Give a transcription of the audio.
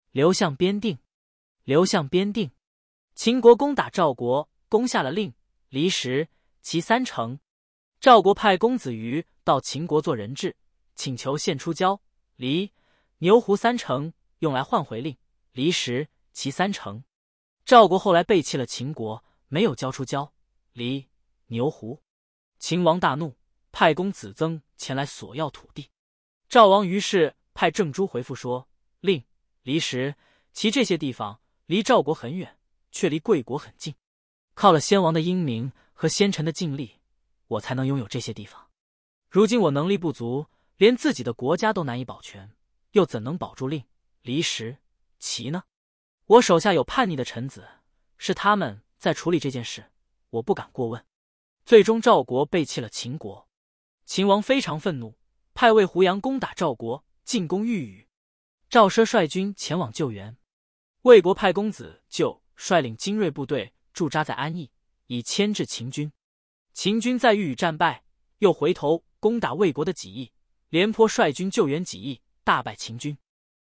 刘向边定，刘向边定。秦国攻打赵国，攻下了令、离石、齐三城。赵国派公子瑜到秦国做人质，请求献出焦、黎、牛胡三城，用来换回令、离石、齐三城。赵国后来背弃了秦国，没有交出焦、黎、牛胡。秦王大怒，派公子曾前来索要土地。赵王于是派郑珠回复说：令、离石、齐这些地方离赵国很远，却离贵国很近，靠了先王的英明和先臣的尽力，我才能拥有这些地方。如今我能力不足，连自己的国家都难以保全，又怎能保住令、离石、齐呢？我手下有叛逆的臣子，是他们在处理这件事，我不敢过问。最终赵国背弃了秦国，秦王非常愤怒，派魏胡杨攻打赵国，进攻豫宇。赵奢率军前往救援，魏国派公子就率领精锐部队驻扎在安邑，以牵制秦军。秦军在豫宇战败，又回头攻打魏国的己邑，廉颇率军救援己邑，大败秦军。